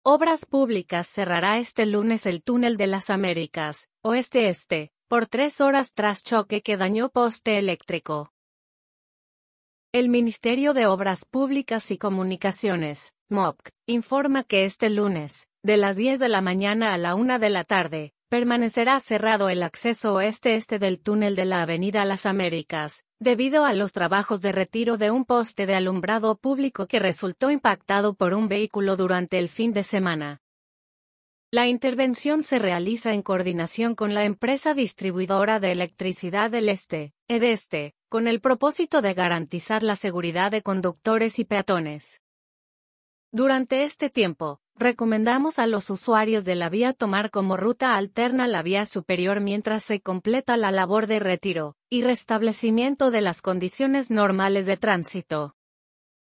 Obras Públicas cerrará este lunes el túnel de las Américas, oeste-este, por 3 horas tras choque que dañó poste eléctrico. El Ministerio de Obras Públicas y Comunicaciones, MOPC, informa que este lunes, de las 10 de la mañana a la 1 de la tarde, permanecerá cerrado el acceso oeste-este del túnel de la Avenida Las Américas, debido a los trabajos de retiro de un poste de alumbrado público que resultó impactado por un vehículo durante el fin de semana. La intervención se realiza en coordinación con la empresa distribuidora de electricidad del Este, EDESTE, con el propósito de garantizar la seguridad de conductores y peatones. Durante este tiempo, recomendamos a los usuarios de la vía tomar como ruta alterna la vía superior mientras se completa la labor de retiro y restablecimiento de las condiciones normales de tránsito.